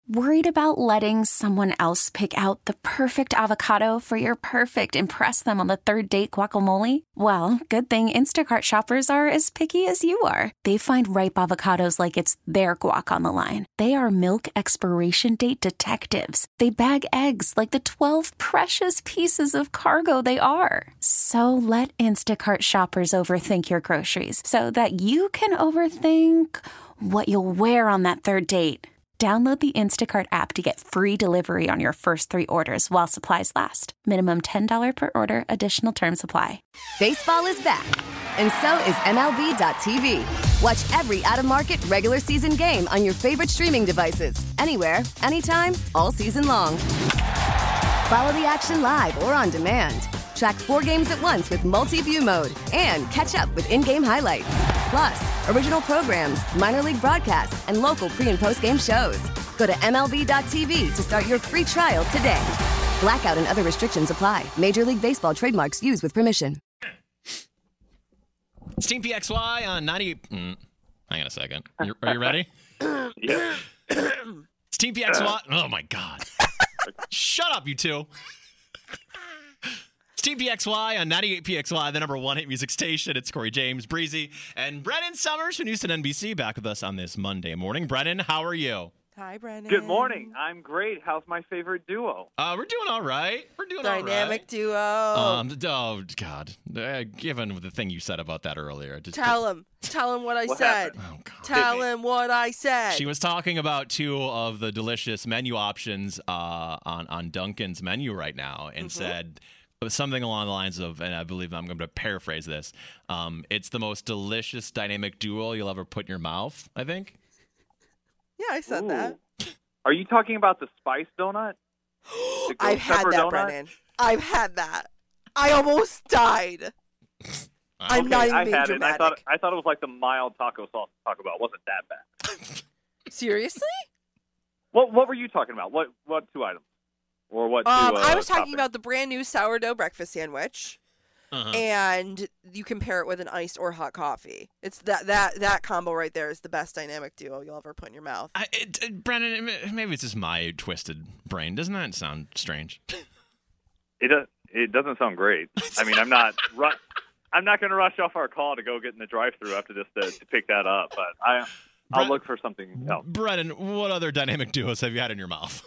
Worried about letting someone else pick out the perfect avocado for your perfect impress them on the third date guacamole? Well, good thing Instacart shoppers are as picky as you are. They find ripe avocados like it's their guac on the line. They are milk expiration date detectives. They bag eggs like the 12 precious pieces of cargo they are. So let Instacart shoppers overthink your groceries so that you can overthink what you'll wear on that third date. Download the Instacart app to get free delivery on your first 3 orders while supplies last. Minimum $10 per order. Additional terms apply. Baseball is back, and so is MLB.tv. Watch every out-of-market regular season game on your favorite streaming devices. Anywhere, anytime, all season long. Follow the action live or on demand. Track 4 games at once with multi-view mode and catch up with in-game highlights. Plus, original programs, minor league broadcasts, and local pre- and post-game shows. Go to MLB.tv to start your free trial today. Blackout and other restrictions apply. Major League Baseball trademarks used with permission. It's Team PXY on 90. Hang on a second. Are you ready? Yeah. It's Team PXY. Oh, my God. Shut up, you two. It's Team PXY on 98 PXY, the number 1 hit music station. It's Corey James, Breezy, and Brennan Summers from Houston NBC back with us on this Monday morning. Brennan, how are you? Hi, Brennan. Good morning. I'm great. How's my favorite duo? We're doing all right. Dynamic duo. Oh, God. Given the thing you said about that earlier. Tell him what I What said. happened? Oh, God. Tell him what I said. She was talking about 2 of the delicious menu options on Dunkin's menu right now and said something along the lines of, and I believe I'm going to paraphrase this, it's the most delicious dynamic duo you'll ever put in your mouth, I think. Yeah, I said that. Are you talking about the spice donut? The ghost I've had pepper that, donut? Brennan. I've had that. I almost died. I'm not even I being had it. And dramatic. I thought it was like the mild taco sauce Taco Bell. It wasn't that bad. Seriously? What were you talking about? What 2 items? Or what 2 I was talking toppings? about the brand new sourdough breakfast sandwich. And you can pair it with an iced or hot coffee. It's that combo right there is the best dynamic duo you'll ever put in your mouth. Brennan, maybe it's just my twisted brain. Doesn't that sound strange? It doesn't sound great. I mean, I'm not going to rush off our call to go get in the drive-thru after this to pick that up, but I'll look for something else. Brennan, what other dynamic duos have you had in your mouth?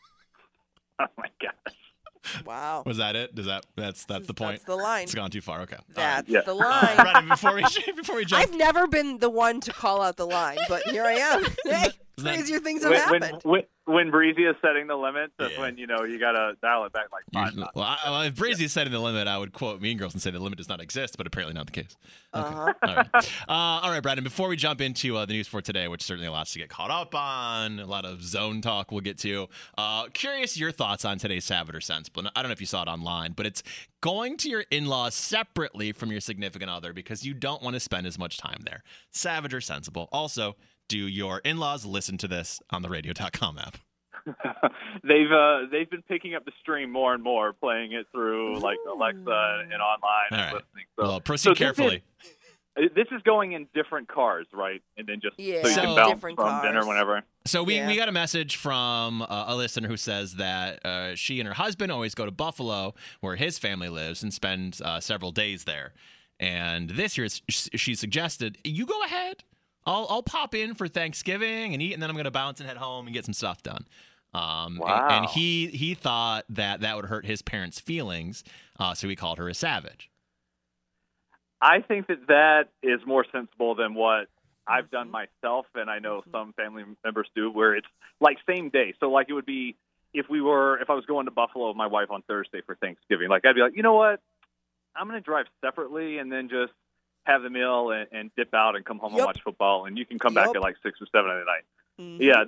Oh my gosh. Wow. Was that it? That's the point? That's the line. It's gone too far. Okay. That's Yeah. the line. Brennan, before we jump. I've never been the one to call out the line, but here I am. Hey, crazier things have happened. When Breezy is setting the limit, that's Yeah. when you got to dial it back like 5 notches. Well, if Breezy is setting the limit, I would quote Mean Girls and say the limit does not exist, but apparently not the case. Okay. All right, Brandon, before we jump into the news for today, which certainly lots to get caught up on, a lot of zone talk we'll get to. Curious your thoughts on today's Savage or Sensible. I don't know if you saw it online, but it's going to your in-laws separately from your significant other because you don't want to spend as much time there. Savage or Sensible. Also, do your in-laws listen to this on the radio.com app? They've been picking up the stream more and more, playing it through like Alexa and online and listening. So, well, proceed carefully. This is going in different cars, right? And then just so you so can bounce different from cars. dinner whenever. So we got a message from a listener who says that she and her husband always go to Buffalo, where his family lives, and spend several days there. And this year, she suggested, you go ahead. I'll pop in for Thanksgiving and eat, and then I'm going to bounce and head home and get some stuff done. Wow. And he thought that would hurt his parents' feelings, so he called her a savage. I think that is more sensible than what I've done myself, and I know some family members do, where it's like same day. So like it would be if I was going to Buffalo with my wife on Thursday for Thanksgiving, like I'd be like, you know what, I'm going to drive separately and then just have the meal and dip out and come home and watch football, and you can come back at like 6 or 7 at night. Yeah,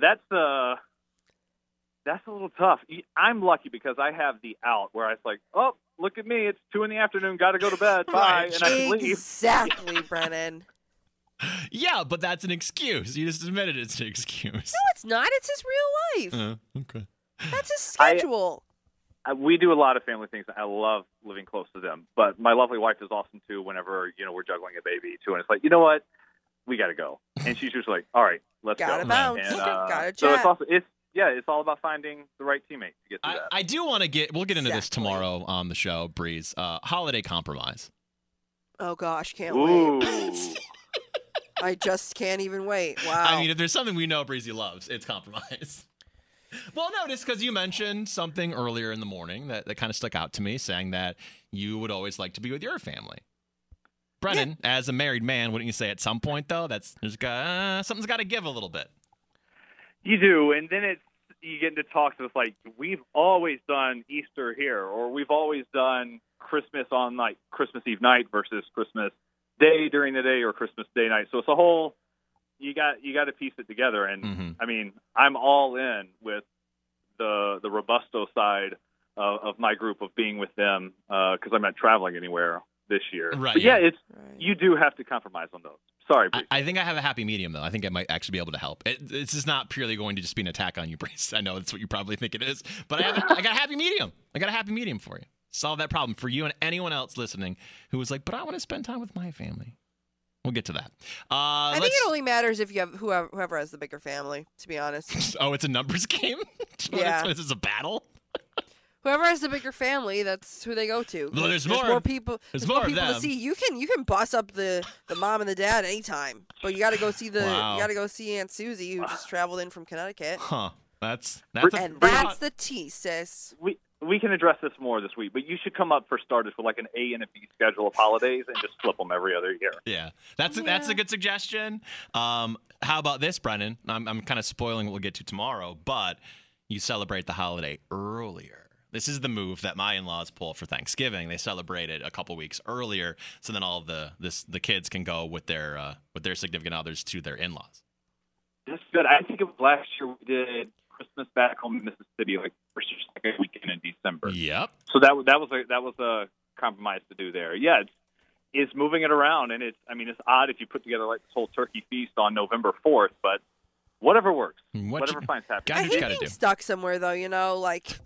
that's a little tough. I'm lucky because I have the out where I was like, oh, look at me, it's 2 p.m, got to go to bed, bye, and I can leave. Exactly, Brennan. Yeah, but that's an excuse. You just admitted it's an excuse. No, it's not. It's his real life. Okay. That's his schedule. We do a lot of family things. I love living close to them, but my lovely wife is awesome too. Whenever we're juggling a baby too, and it's like, you know what, we got to go, and she's usually like, all right, let's Gotta go. bounce. And, Gotta so jet. it's also it's all about finding the right teammate to get through that. I do want to we'll get into this tomorrow on the show, Breeze. Holiday compromise. Oh gosh, can't Ooh. wait. I just can't even wait. Wow. I mean, if there's something we know Breezy loves, it's compromise. Well, no, just because you mentioned something earlier in the morning that kind of stuck out to me, saying that you would always like to be with your family. Brennan, as a married man, wouldn't you say at some point, though, something's got to give a little bit? You do, and then you get into talks that's like, we've always done Easter here, or we've always done Christmas on like Christmas Eve night versus Christmas Day during the day or Christmas Day night. So it's a whole, you got to piece it together. And I mean, I'm all in with the Robusto side of my group of being with them because I'm not traveling anywhere this year. Right. But you do have to compromise on those. Sorry, Breeze. I think I have a happy medium, though. I think it might actually be able to help. This is not purely going to just be an attack on you, Breeze. I know that's what you probably think it is, but I got a happy medium. I got a happy medium for you. Solve that problem for you and anyone else listening who was like, but I want to spend time with my family. We'll get to that. I think it only matters if you have whoever has the bigger family, to be honest. Oh, it's a numbers game? Yeah. This is a battle? Whoever has the bigger family, that's who they go to. Well, there's more people. There's more more of people them. to see. You can boss up the mom and the dad anytime, but you got to go see you got to go see Aunt Susie, who just traveled in from Connecticut. Huh. That's that's the tea, sis. We can address this more this week, but you should come up for starters with like an A and a B schedule of holidays and just flip them every other year. Yeah, that's a good suggestion. How about this, Brennan? I'm kind of spoiling what we'll get to tomorrow, but you celebrate the holiday earlier. This is the move that my in-laws pull for Thanksgiving. They celebrate it a couple weeks earlier, so then all of the kids can go with their significant others to their in-laws. That's good. I think it was last year we did Christmas back home in Mississippi, like first or second weekend in December. Yep. So that was a compromise to do there. Yeah, it's moving it around, and it's odd if you put together like this whole turkey feast on November 4th, but whatever works, whatever finds happy. I hate being stuck somewhere though. Like.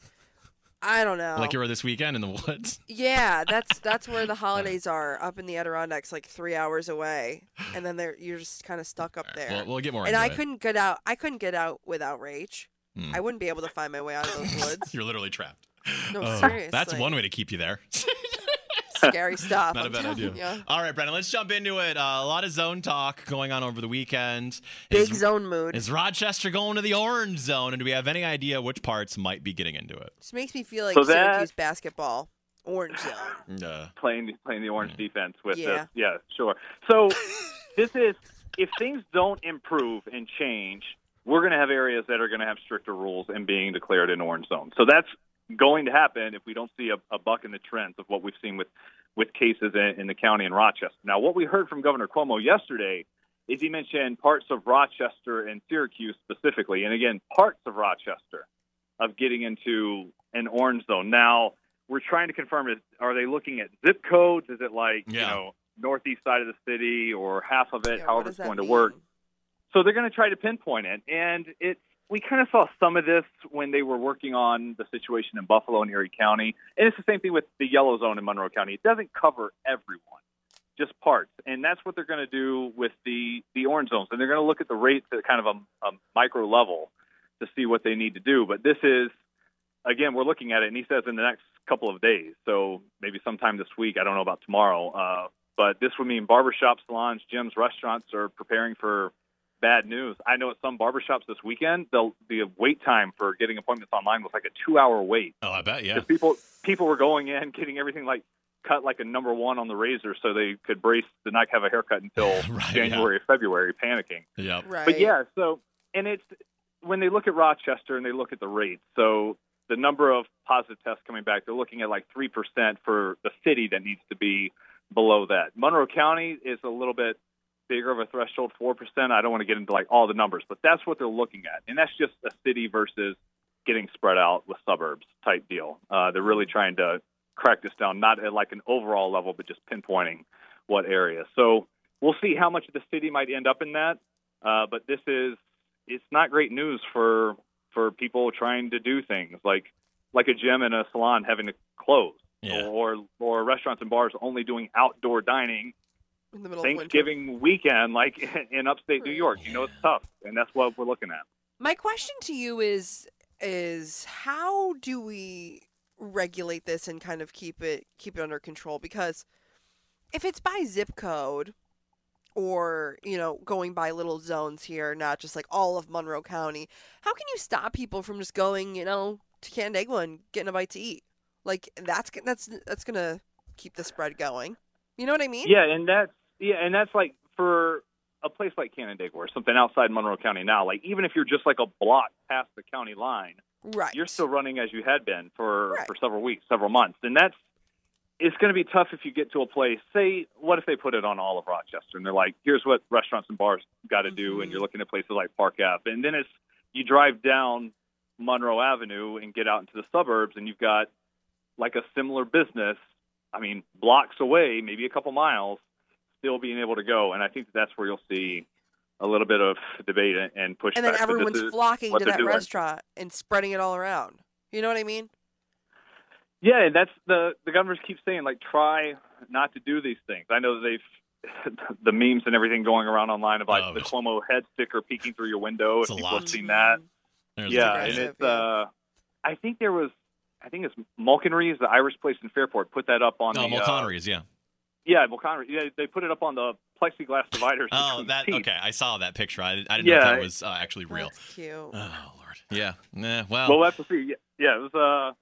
I don't know. Like you were this weekend in the woods? Yeah, that's where the holidays are, up in the Adirondacks, like 3 hours away. And then you're just kind of stuck up there. Well, we'll get more into it. I couldn't get out without rage. I wouldn't be able to find my way out of those woods. You're literally trapped. No, seriously. That's one way to keep you there. Scary stuff. Not a bad idea. You. All right, Brennan, let's jump into it. A lot of zone talk going on over the weekend. Big zone mood. Is Rochester going to the orange zone? And do we have any idea which parts might be getting into it? This makes me feel like Syracuse basketball. Orange zone. Playing the orange defense with this. Yeah, sure. So this is, if things don't improve and change, we're going to have areas that are going to have stricter rules and being declared an orange zone. So that's going to happen if we don't see a buck in the trends of what we've seen with cases in the county and Rochester. Now, what we heard from Governor Cuomo yesterday is he mentioned parts of Rochester and Syracuse specifically, and again, parts of Rochester of getting into an orange zone. Now, we're trying to confirm, are they looking at zip codes? Is it like, northeast side of the city or half of it, however it's going to work? So they're going to try to pinpoint it, and we kind of saw some of this when they were working on the situation in Buffalo and Erie County. And it's the same thing with the yellow zone in Monroe County. It doesn't cover everyone, just parts. And that's what they're going to do with the orange zones. And they're going to look at the rates at kind of a micro level to see what they need to do. But this is, again, we're looking at it, and he says in the next couple of days. So maybe sometime this week. I don't know about tomorrow. But this would mean barbershops, salons, gyms, restaurants are preparing for bad news. I know at some barbershops this weekend, the wait time for getting appointments online was like a 2-hour wait. Oh, I bet, yeah. Because people were going in, getting everything like cut like a number one on the razor so they could brace to not have a haircut until January or February, panicking. Yeah. Right. But yeah, so, and it's, when they look at Rochester and they look at the rates, so the number of positive tests coming back, they're looking at like 3% for the city that needs to be below that. Monroe County is a little bit bigger of a threshold, 4%. I don't want to get into like all the numbers, but that's what they're looking at. And that's just a city versus getting spread out with suburbs type deal. They're really trying to crack this down, not at like an overall level, but just pinpointing what area. So we'll see how much of the city might end up in that. But it's not great news for people trying to do things like a gym and a salon having to close, or restaurants and bars only doing outdoor dining in the middle Thanksgiving of weekend, like in upstate New York. It's tough, and that's what we're looking at. My question to you is how do we regulate this and kind of keep it under control? Because if it's by zip code or, going by little zones here, not just like all of Monroe County, how can you stop people from just going, to Canandaigua and getting a bite to eat? Like that's going to keep the spread going. You know what I mean? Yeah, and that's like for a place like Canandaigua or something outside Monroe County now, like even if you're just like a block past the county line, right, you're still running as you had been for several weeks, several months. And it's going to be tough if you get to a place, say, what if they put it on all of Rochester and they're like, here's what restaurants and bars got to do, and you're looking at places like Park Ave. And then you drive down Monroe Avenue and get out into the suburbs and you've got like a similar business, blocks away, maybe a couple miles, still being able to go. And I think that's where you'll see a little bit of debate and pushback. And then everyone's flocking to that restaurant and spreading it all around. You know what I mean? Yeah, and that's the governors keep saying, like, try not to do these things. I know that the memes and everything going around online of like the Cuomo head sticker peeking through your window. If people have seen that. There's and it's I think it's Mulconries, the Irish place in Fairport, put that up on Mulconries, yeah. Yeah, Mulconries. Yeah, they put it up on the plexiglass dividers. Okay. I saw that picture. I didn't know if that was actually real. That's cute. Oh, Lord. Yeah. Well, we'll have to see. Yeah, it was.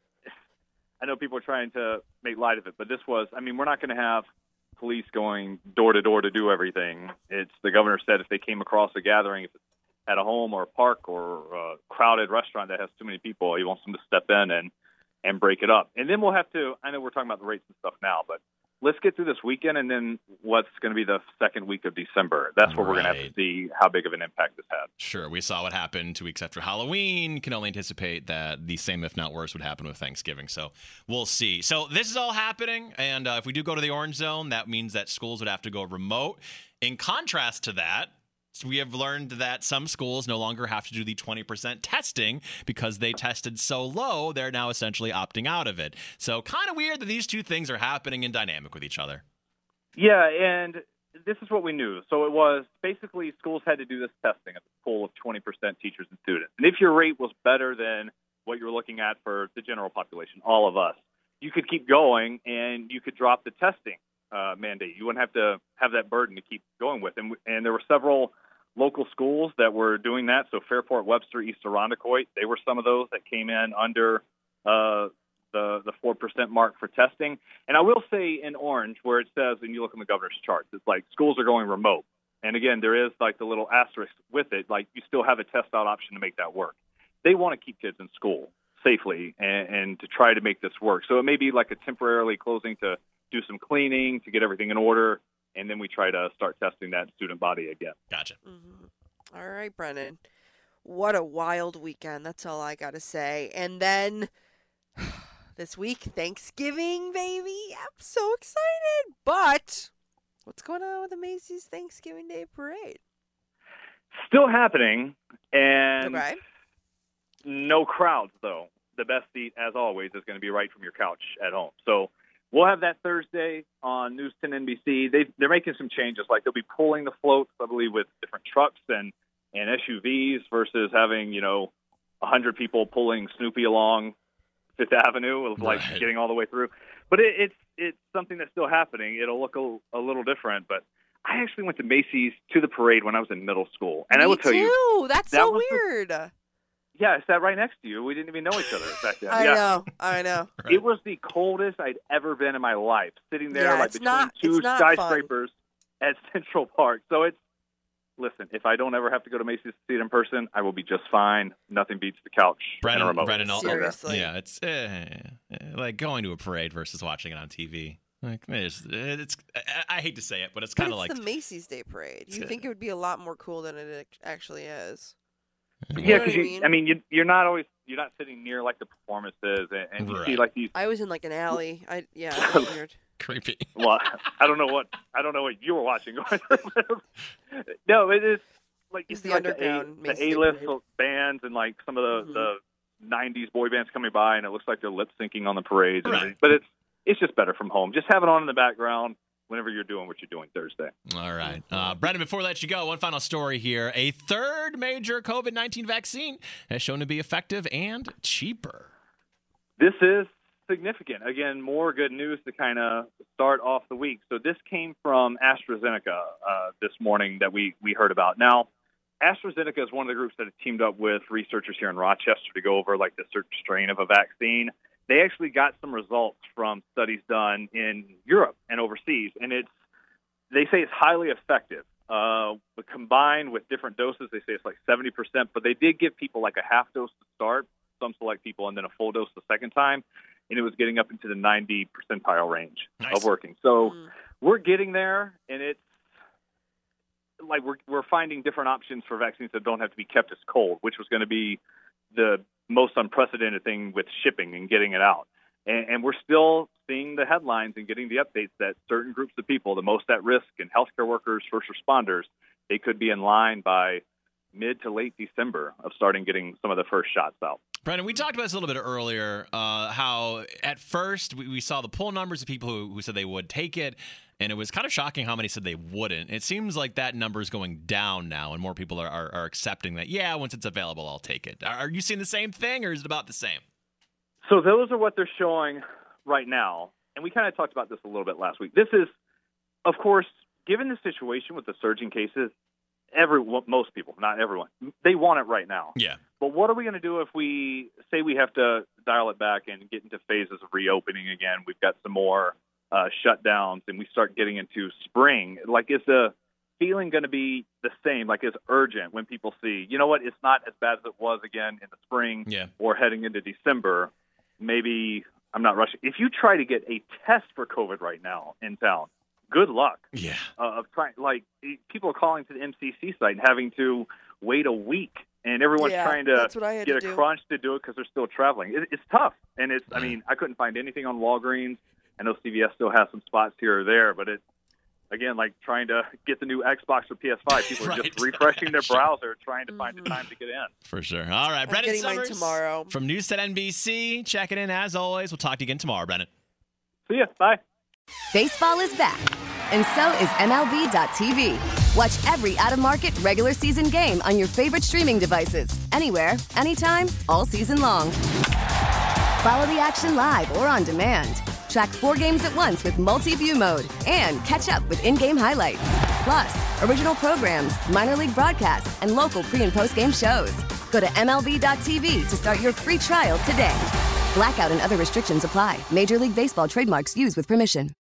I know people are trying to make light of it, but this was. We're not going to have police going door to door to do everything. It's the governor said if they came across a gathering, if it's at a home or a park or a crowded restaurant that has too many people, he wants them to step in and break it up. And then we'll have to. I know we're talking about the rates and stuff now, but let's get through this weekend, and then what's going to be the second week of December. That's where we're going to have to see how big of an impact this had. Sure. We saw what happened 2 weeks after Halloween. Can only anticipate that the same, if not worse, would happen with Thanksgiving. So we'll see. So this is all happening, and if we do go to the orange zone, that means that schools would have to go remote. In contrast to that, we have learned that some schools no longer have to do the 20% testing because they tested so low, they're now essentially opting out of it. So kind of weird that these two things are happening and dynamic with each other. Yeah, and this is what we knew. So it was basically schools had to do this testing at the pool of 20% teachers and students. And if your rate was better than what you're looking at for the general population, all of us, you could keep going and you could drop the testing mandate. You wouldn't have to have that burden to keep going with. And there were several local schools that were doing that. So Fairport, Webster, East Irondequoit, they were some of those that came in under the 4% mark for testing. And I will say in orange, where it says, and you look on the governor's charts, it's like schools are going remote. And again, there is like the little asterisk with it, like you still have a test out option to make that work. They want to keep kids in school safely and to try to make this work. So it may be like a temporarily closing to do some cleaning, to get everything in order, and then we try to start testing that student body again. Gotcha. Mm-hmm. All right, Brennan. What a wild weekend. That's all I got to say. And then this week, Thanksgiving, baby. I'm so excited. But what's going on with the Macy's Thanksgiving Day Parade? Still happening, and okay. No crowds, though. The best seat, as always, is going to be right from your couch at home. So we'll have that Thursday on News 10 NBC. They're making some changes. Like they'll be pulling the floats, I believe, with different trucks and SUVs versus having, 100 people pulling Snoopy along Fifth Avenue of like getting all the way through. But it's something that's still happening. It'll look a little different. But I actually went to Macy's to the parade when I was in middle school. And I will tell you. That's so weird. Yeah, I sat right next to you. We didn't even know each other back then. I know. Right. It was the coldest I'd ever been in my life, sitting there between two skyscrapers at Central Park. So listen, if I don't ever have to go to Macy's to see it in person, I will be just fine. Nothing beats the couch and a remote. Brennan, seriously. Yeah, it's like going to a parade versus watching it on TV. Like it's I hate to say it, but it's kind of like the Macy's Day Parade. You think it would be a lot more cool than it actually is. Yeah, because you're not sitting near like the performances, and you see like these. I was in like an alley. It was weird. Creepy. Well, I don't know what you were watching. No, it is like it's the like underground, the A-list bands and like some of the '90s boy bands coming by, and it looks like they're lip syncing on the parades. Right. But it's just better from home. Just have it on in the background. whenever you're doing what you're doing Thursday. All right. Brendan, before we let you go, one final story here. A third major COVID-19 vaccine has shown to be effective and cheaper. This is significant. Again, more good news to kind of start off the week. So this came from AstraZeneca this morning that we heard about. Now, AstraZeneca is one of the groups that have teamed up with researchers here in Rochester to go over like the certain strain of a vaccine. They actually got some results from studies done in Europe and overseas, and they say it's highly effective. But combined with different doses, they say it's like 70%, but they did give people like a half dose to start, some select people, and then a full dose the second time, and it was getting up into the 90 percentile range of working. So we're getting there, and it's like we're finding different options for vaccines that don't have to be kept as cold, which was going to be the most unprecedented thing with shipping and getting it out. And we're still seeing the headlines and getting the updates that certain groups of people, the most at risk and healthcare workers, first responders, they could be in line by mid to late December of starting getting some of the first shots out. Brendan, we talked about this a little bit earlier, how at first we saw the poll numbers of people who said they would take it, and it was kind of shocking how many said they wouldn't. It seems like that number is going down now, and more people are accepting that, yeah, once it's available, I'll take it. Are you seeing the same thing, or is it about the same? So those are what they're showing right now, and we kind of talked about this a little bit last week. This is, of course, given the situation with the surging cases, most people, not everyone, they want it right now. Yeah. But what are we going to do if we say we have to dial it back and get into phases of reopening again? We've got some more shutdowns, and we start getting into spring. Like, is the feeling going to be the same? Like, is urgent when people see, you know what, it's not as bad as it was again in the spring or heading into December. Maybe I'm not rushing. If you try to get a test for COVID right now in town, good luck. Yeah. Of trying, like, people are calling to the MCC site and having to wait a week, and everyone's trying to get a crunch to do it because they're still traveling. It's tough, and it's. I mean, I couldn't find anything on Walgreens. I know CVS still has some spots here or there, but it's again like trying to get the new Xbox or PS5. People are just refreshing their browser, trying to find the time to get in. For sure. All right, Brendan Summers tomorrow from News 10 NBC. Checking in as always. We'll talk to you again tomorrow, Brendan. See ya. Bye. Baseball is back, and so is MLB.tv. Watch every out-of-market regular season game on your favorite streaming devices, anywhere, anytime, all season long. Follow the action live or on demand. Track 4 games at once with multi-view mode and catch up with in-game highlights. Plus, original programs, minor league broadcasts, and local pre- and post-game shows. Go to MLB.tv to start your free trial today. Blackout and other restrictions apply. Major League Baseball trademarks used with permission.